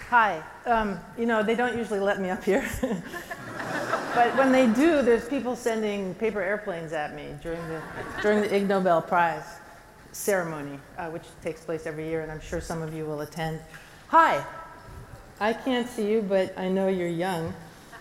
Hi. They don't usually let me up here. But when they do, there's people sending paper airplanes at me during the Ig Nobel Prize ceremony, which takes place every year, and I'm sure some of you will attend. Hi. I can't see you, but I know you're young.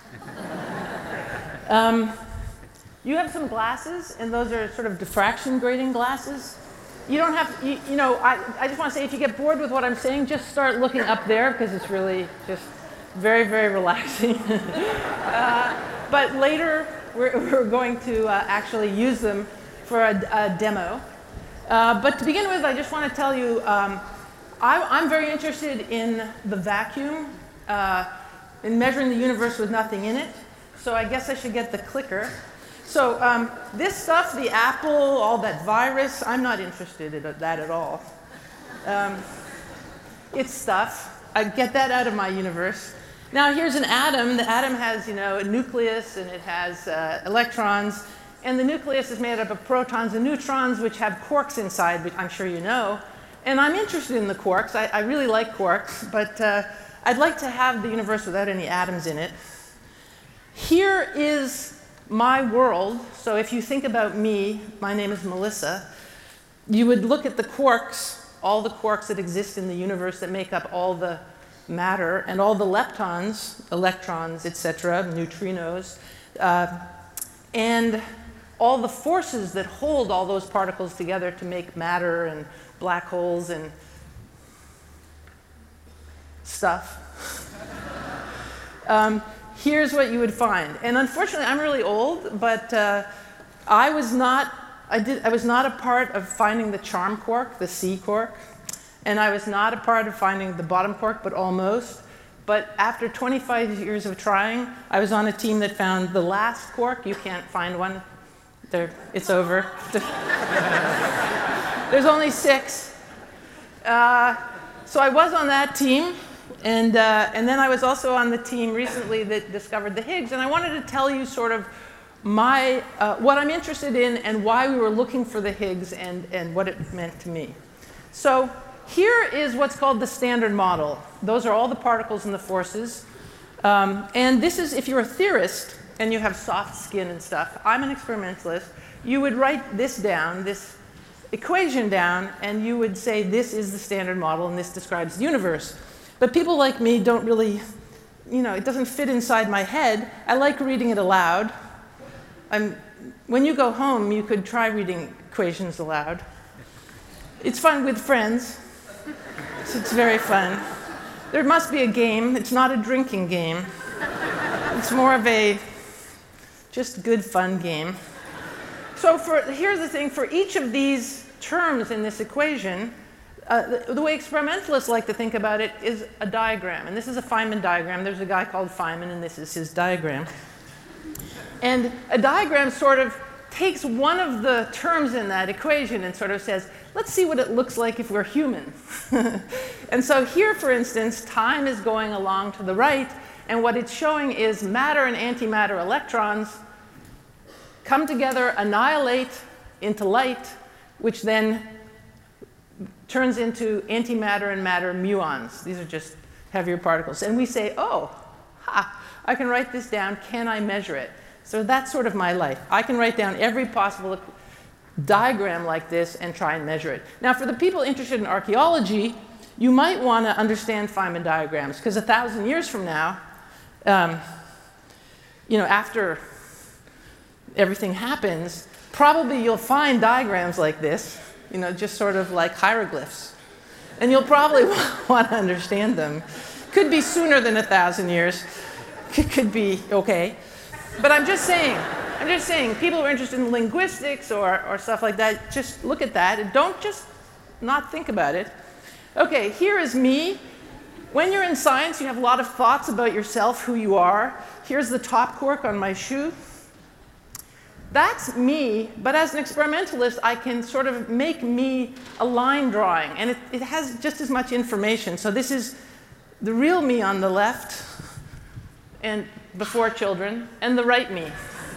You have some glasses, and those are sort of diffraction grading glasses. You don't have, I just want to say, if you get bored with what I'm saying, just start looking up there, because it's really just very, very relaxing. But later, we're going to actually use them for a demo. But to begin with, I just want to tell you, I'm very interested in the vacuum, in measuring the universe with nothing in it. So I guess I should get the clicker. So this stuff, the apple, all that virus, I'm not interested in that at all. It's stuff. I get that out of my universe. Now here's an atom. The atom has, a nucleus, and it has electrons. And the nucleus is made up of protons and neutrons, which have quarks inside, which I'm sure you know. And I'm interested in the quarks. I really like quarks, but I'd like to have the universe without any atoms in it. Here is my world. So if you think about me, my name is Melissa, you would look at the quarks, all the quarks that exist in the universe that make up all the matter, and all the leptons, electrons, etc., neutrinos, and all the forces that hold all those particles together to make matter and black holes and stuff. Here's what you would find. And unfortunately, I'm really old, but I was not a part of finding the charm quark, the C quark. And I was not a part of finding the bottom quark, but almost. But after 25 years of trying, I was on a team that found the last quark. You can't find one. It's over. There's only 6. So I was on that team. And then I was also on the team recently that discovered the Higgs. And I wanted to tell you sort of what I'm interested in and why we were looking for the Higgs and what it meant to me. So here is what's called the Standard Model. Those are all the particles and the forces. And this is, if you're a theorist and you have soft skin and stuff, I'm an experimentalist, you would write this down, this equation down, and you would say this is the Standard Model and this describes the universe. But people like me don't really, it doesn't fit inside my head. I like reading it aloud. When you go home, you could try reading equations aloud. It's fun with friends. It's very fun. There must be a game. It's not a drinking game. It's more of a just good fun game. So here's the thing. For each of these terms in this equation, the way experimentalists like to think about it is a diagram. And this is a Feynman diagram. There's a guy called Feynman, and this is his diagram. And a diagram sort of takes one of the terms in that equation and sort of says, let's see what it looks like if we're human. And so here, for instance, time is going along to the right. And what it's showing is matter and antimatter electrons come together, annihilate into light, which then turns into antimatter and matter muons. These are just heavier particles. And we say, oh, I can write this down. Can I measure it? So that's sort of my life. I can write down every possible diagram like this and try and measure it. Now, for the people interested in archaeology, you might want to understand Feynman diagrams, because 1,000 years from now, after everything happens, probably you'll find diagrams like this, just sort of like hieroglyphs. And you'll probably want to understand them. Could be sooner than 1,000 years. Could be okay. But I'm just saying, people who are interested in linguistics or stuff like that, just look at that and don't just not think about it. Okay, here is me. When you're in science, you have a lot of thoughts about yourself, who you are. Here's the top quark on my shoe. That's me, but as an experimentalist, I can sort of make me a line drawing, and it has just as much information. So this is the real me on the left, and before children, and the right me.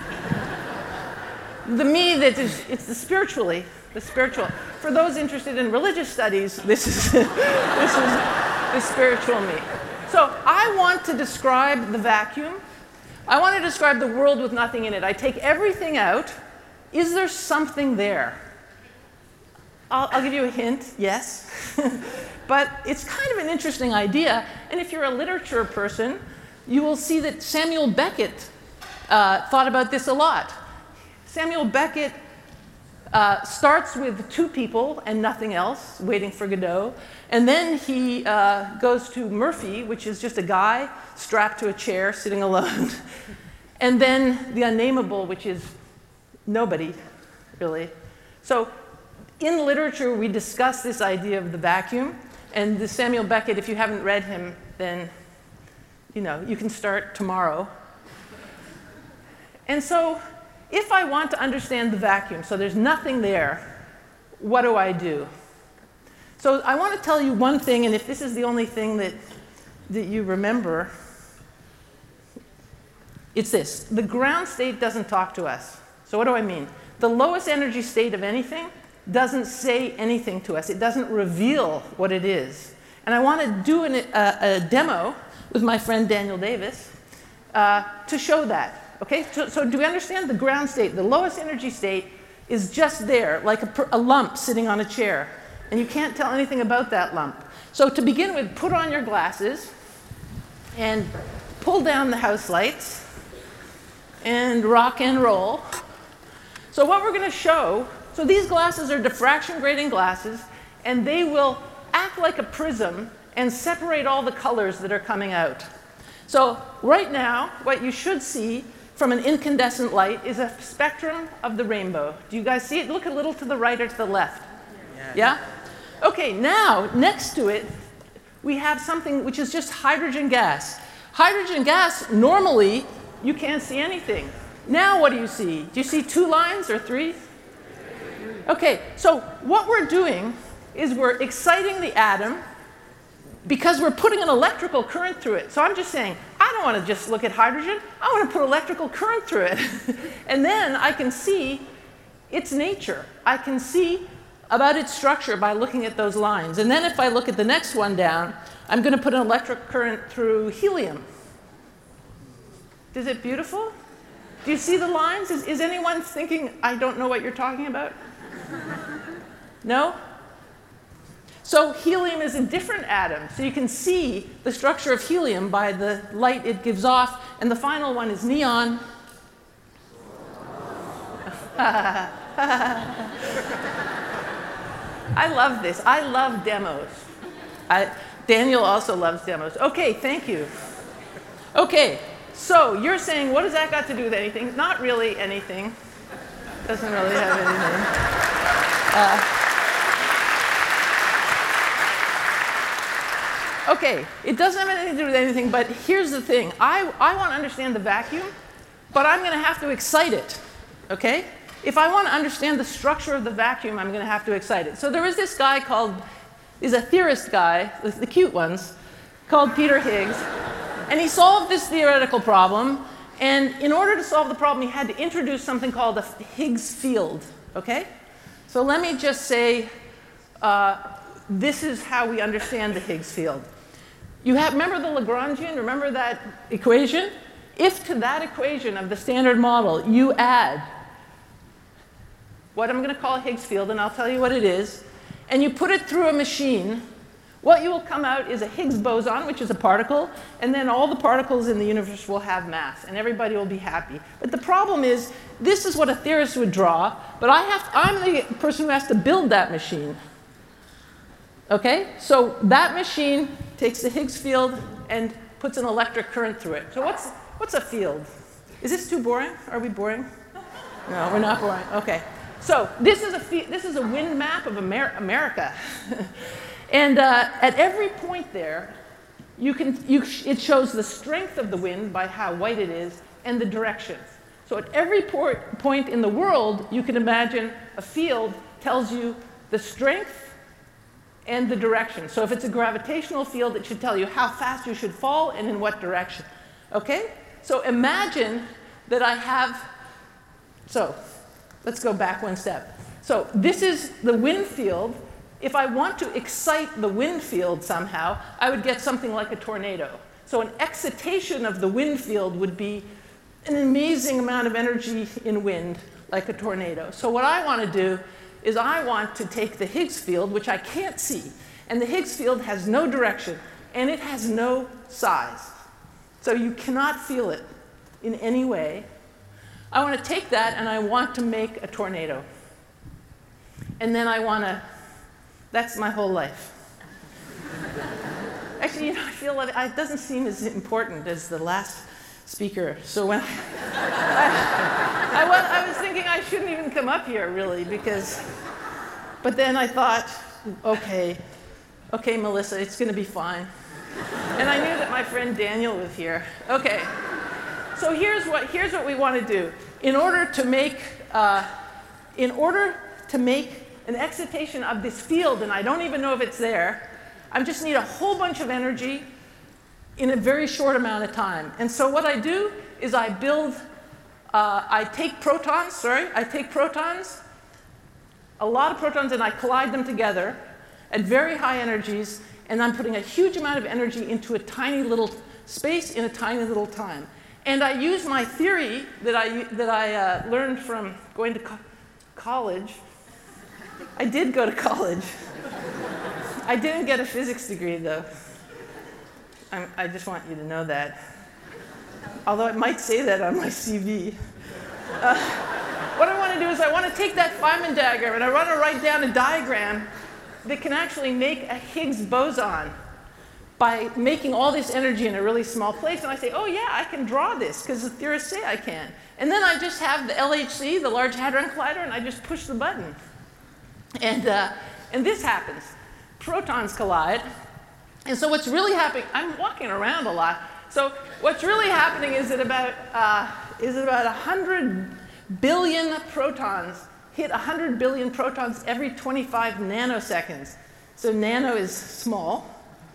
The me that is, it's the spiritual. For those interested in religious studies, this is the spiritual me. So I want to describe the vacuum. I want to describe the world with nothing in it. I take everything out. Is there something there? I'll give you a hint, yes. But it's kind of an interesting idea. And if you're a literature person, you will see that Samuel Beckett thought about this a lot. Samuel Beckett starts with two people and nothing else, waiting for Godot. And then he goes to Murphy, which is just a guy strapped to a chair, sitting alone. And then the unnameable, which is nobody, really. So in literature, we discuss this idea of the vacuum. And the Samuel Beckett, if you haven't read him, then you can start tomorrow. And so if I want to understand the vacuum, so there's nothing there, what do I do? So I want to tell you one thing, and if this is the only thing that you remember, it's this. The ground state doesn't talk to us. So what do I mean? The lowest energy state of anything doesn't say anything to us. It doesn't reveal what it is. And I want to do a demo with my friend Daniel Davis to show that. Okay? So do we understand the ground state? The lowest energy state is just there, like a lump sitting on a chair. And you can't tell anything about that lump. So to begin with, put on your glasses and pull down the house lights and rock and roll. So what we're going to show, so these glasses are diffraction grating glasses, and they will act like a prism and separate all the colors that are coming out. So right now, what you should see from an incandescent light is a spectrum of the rainbow. Do you guys see it? Look a little to the right or to the left. Yeah? OK, now, next to it, we have something which is just hydrogen gas. Hydrogen gas, normally, you can't see anything. Now what do you see? Do you see 2 lines or 3? OK, so what we're doing is we're exciting the atom because we're putting an electrical current through it. So I'm just saying, I don't want to just look at hydrogen. I want to put electrical current through it. And then I can see its nature. I can see about its structure by looking at those lines. And then if I look at the next one down, I'm going to put an electric current through helium. Is it beautiful? Do you see the lines? Is anyone thinking, I don't know what you're talking about? No? So helium is a different atom. So you can see the structure of helium by the light it gives off. And the final one is neon. I love this. I love demos. Daniel also loves demos. OK, thank you. OK, so you're saying, what does that got to do with anything? Not really anything. Doesn't really have anything. OK, it doesn't have anything to do with anything, but here's the thing. I want to understand the vacuum, but I'm going to have to excite it. OK? If I want to understand the structure of the vacuum, I'm going to have to excite it. So there is this guy is a theorist guy, the cute ones, called Peter Higgs. And he solved this theoretical problem. And in order to solve the problem, he had to introduce something called a Higgs field. OK? So let me just say, this is how we understand the Higgs field. Remember the Lagrangian? Remember that equation? If to that equation of the standard model you add what I'm going to call a Higgs field, and I'll tell you what it is, and you put it through a machine, what you will come out is a Higgs boson, which is a particle, and then all the particles in the universe will have mass, and everybody will be happy. But the problem is, this is what a theorist would draw, but I'm the person who has to build that machine. OK? So that machine takes the Higgs field and puts an electric current through it. So what's a field? Is this too boring? Are we boring? No, we're not boring. OK. So this is a wind map of America. And at every point there, it shows the strength of the wind by how white it is and the direction. So at every point in the world, you can imagine a field tells you the strength and the direction. So if it's a gravitational field, it should tell you how fast you should fall and in what direction. OK? So imagine that I have, so let's go back one step. So this is the wind field if I want to excite the wind field somehow, I would get something like a tornado. So an excitation of the wind field would be an amazing amount of energy in wind, like a tornado. So what I want to do is I want to take the Higgs field, which I can't see, and the Higgs field has no direction, and it has no size. So you cannot feel it in any way. I want to take that, and I want to make a tornado. And then I want to, that's my whole life. Actually, I feel like it doesn't seem as important as the last speaker. So when I was thinking I shouldn't even come up here, really, but then I thought, okay, Melissa, it's going to be fine. And I knew that my friend Daniel was here. Okay, so here's what we want to do. In order to make an excitation of this field, and I don't even know if it's there, I just need a whole bunch of energy in a very short amount of time. And so what I do is I take protons, a lot of protons, and I collide them together at very high energies, and I'm putting a huge amount of energy into a tiny little space in a tiny little time. And I use my theory that I learned from going to college. I did go to college. I didn't get a physics degree, though. I just want you to know that. Although it might say that on my CV. What I want to do is I want to take that Feynman diagram and I want to write down a diagram that can actually make a Higgs boson by making all this energy in a really small place. And I say, oh yeah, I can draw this because the theorists say I can. And then I just have the LHC, the Large Hadron Collider, and I just push the button. And this happens. Protons collide. And so what's really happening, I'm walking around a lot. So what's really happening is that about 100 billion protons hit 100 billion protons every 25 nanoseconds. So nano is small.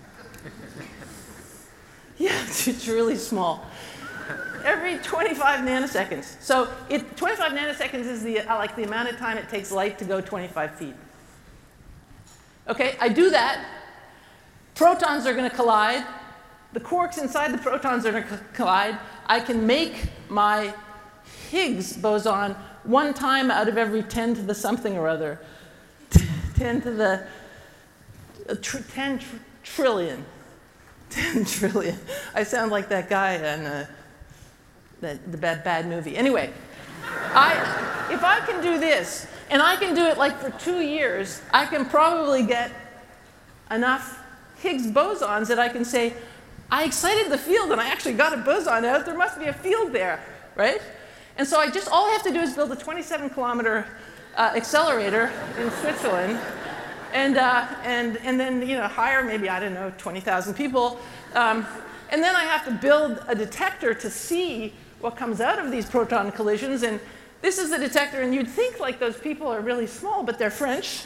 Yeah, it's really small. Every 25 nanoseconds. So 25 nanoseconds is the amount of time it takes light to go 25 feet. Okay, I do that. Protons are going to collide. The quarks inside the protons are going to collide. I can make my Higgs boson one time out of every 10 to the something or other. 10 to the 10 trillion. 10 trillion. I sound like that guy in the bad movie. Anyway, if I can do this, and I can do it like for 2 years, I can probably get enough Higgs bosons that I can say, I excited the field and I actually got a boson out. There must be a field there, right? And so all I have to do is build a 27-kilometer accelerator in Switzerland, and then hire maybe, I don't know, 20,000 people, and then I have to build a detector to see what comes out of these proton collisions. And this is the detector, and you'd think like those people are really small, but they're French.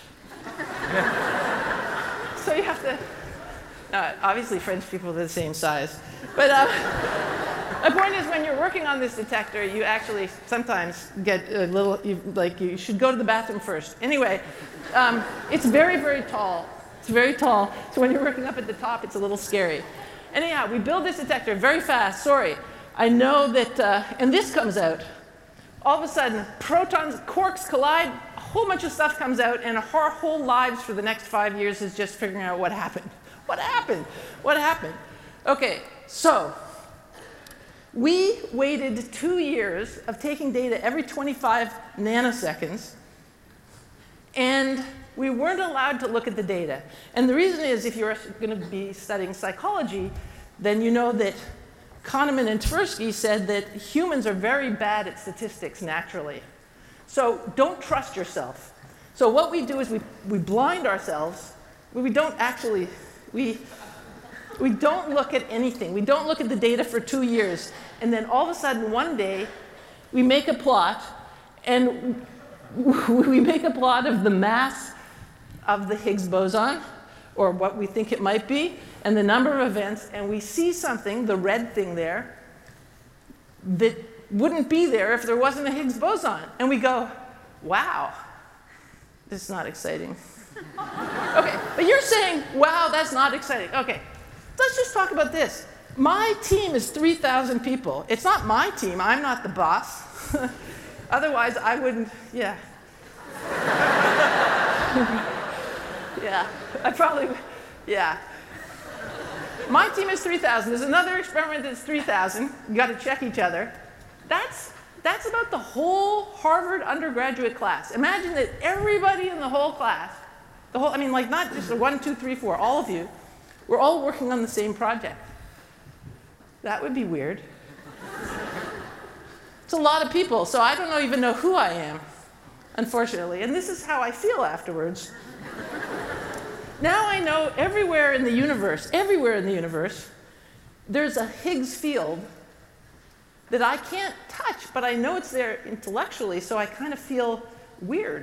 So you have to, obviously French people are the same size. But the point is, when you're working on this detector, you actually sometimes get a little, you should go to the bathroom first. Anyway, it's very, very tall. It's very tall. So when you're working up at the top, it's a little scary. Anyhow, we build this detector very fast. Sorry. I know that, and this comes out. All of a sudden, protons, quarks collide, a whole bunch of stuff comes out, and our whole lives for the next 5 years is just figuring out what happened. What happened? What happened? Okay, so we waited 2 years of taking data every 25 nanoseconds, and we weren't allowed to look at the data. And the reason is, if you're going to be studying psychology, then you know that Kahneman and Tversky said that humans are very bad at statistics naturally. So don't trust yourself. So what we do is we blind ourselves. We don't actually, we don't look at anything. We don't look at the data for 2 years. And then all of a sudden, one day, we make a plot, and we make a plot of the mass of the Higgs boson, or what we think it might be, and the number of events, and we see something, the red thing there, that wouldn't be there if there wasn't a Higgs boson. And we go, wow, this is not exciting. Okay, but you're saying, wow, that's not exciting. Okay, let's just talk about this. My team is 3,000 people. It's not my team. I'm not the boss. Otherwise, I wouldn't, yeah. Yeah, I probably, yeah. My team is 3,000. There's another experiment that's 3,000. You got to check each other. That's about the whole Harvard undergraduate class. Imagine that everybody in the whole class, I mean, like not just 1, 2, 3, 4, all of you, we're all working on the same project. That would be weird. It's a lot of people, so I don't even know who I am, unfortunately. And this is how I feel afterwards. Now I know everywhere in the universe, there's a Higgs field that I can't touch, but I know it's there intellectually, so I kind of feel weird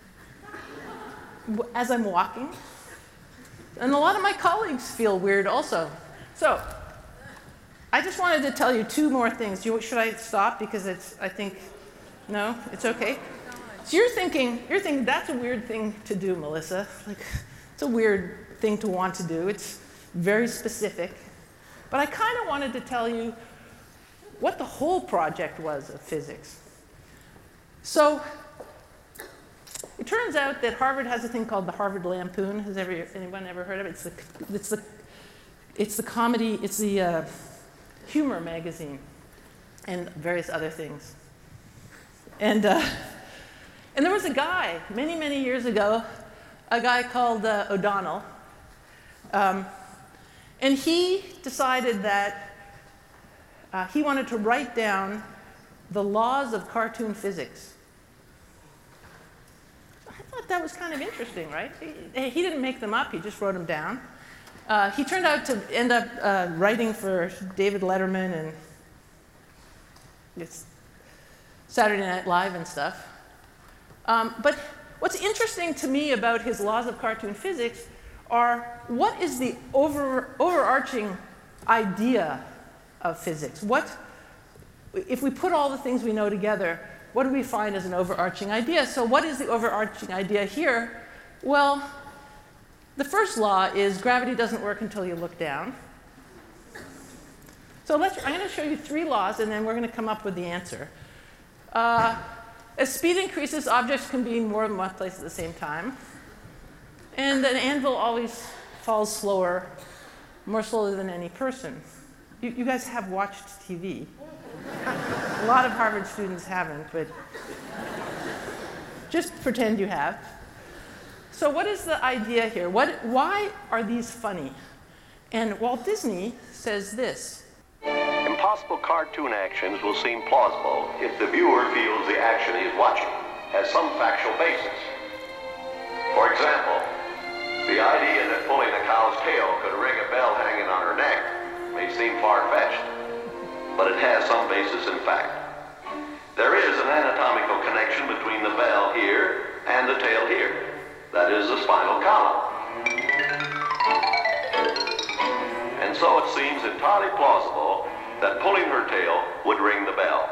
as I'm walking. And a lot of my colleagues feel weird also. So I just wanted to tell you 2 more things. Should I stop? Because I think, no, it's okay. So you're thinking that's a weird thing to do, Melissa. Like, it's a weird thing to want to do. It's very specific. But I kind of wanted to tell you what the whole project was of physics. So it turns out that Harvard has a thing called the Harvard Lampoon. Has anyone ever heard of it? It's the humor magazine and various other things. And there was a guy many, many years ago, a guy called O'Donnell, and he decided that he wanted to write down the laws of cartoon physics. I thought that was kind of interesting, right? He didn't make them up, he just wrote them down. He turned out to end up writing for David Letterman and it's Saturday Night Live and stuff. But what's interesting to me about his laws of cartoon physics are what is the overarching idea of physics? If we put all the things we know together, what do we find as an overarching idea? So what is the overarching idea here? Well, the first law is gravity doesn't work until you look down. So I'm going to show you 3 laws, and then we're going to come up with the answer. As speed increases, objects can be in more than one place at the same time. And an anvil always falls slower, more slowly than any person. You guys have watched TV. A lot of Harvard students haven't, but just pretend you have. So what is the idea here? Why are these funny? And Walt Disney says this. Impossible cartoon actions will seem plausible if the viewer feels the action he is watching has some factual basis. For example, the idea that pulling a cow's tail could ring a bell hanging on her neck may seem far-fetched, but it has some basis in fact. There is an anatomical connection between the bell here and the tail here. That is the spinal column. And so it seems entirely plausible that pulling her tail would ring the bell.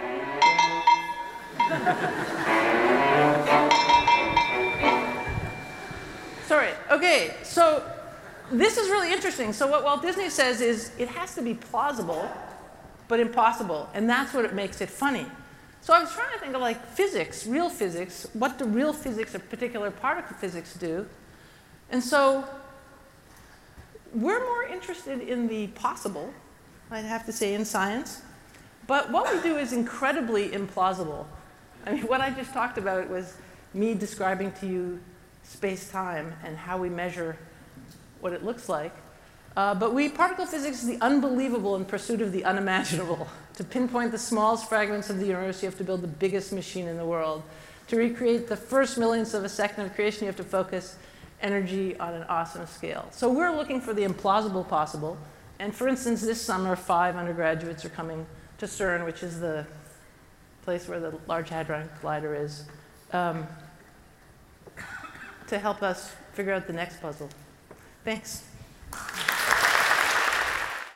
Sorry. Okay, so this is really interesting. So what Walt Disney says is it has to be plausible, but impossible. And that's what makes it funny. So I was trying to think of like physics, real physics. What do real physics or particular particle physics do? And so we're more interested in the possible, I'd have to say, in science. But what we do is incredibly implausible. I mean, what I just talked about was me describing to you space-time and how we measure what it looks like. But particle physics is the unbelievable in pursuit of the unimaginable. To pinpoint the smallest fragments of the universe, you have to build the biggest machine in the world. To recreate the first millionth of a second of creation, you have to focus energy on an awesome scale. So we're looking for the implausible possible. And for instance, this summer, 5 undergraduates are coming to CERN, which is the place where the Large Hadron Collider is, to help us figure out the next puzzle. Thanks.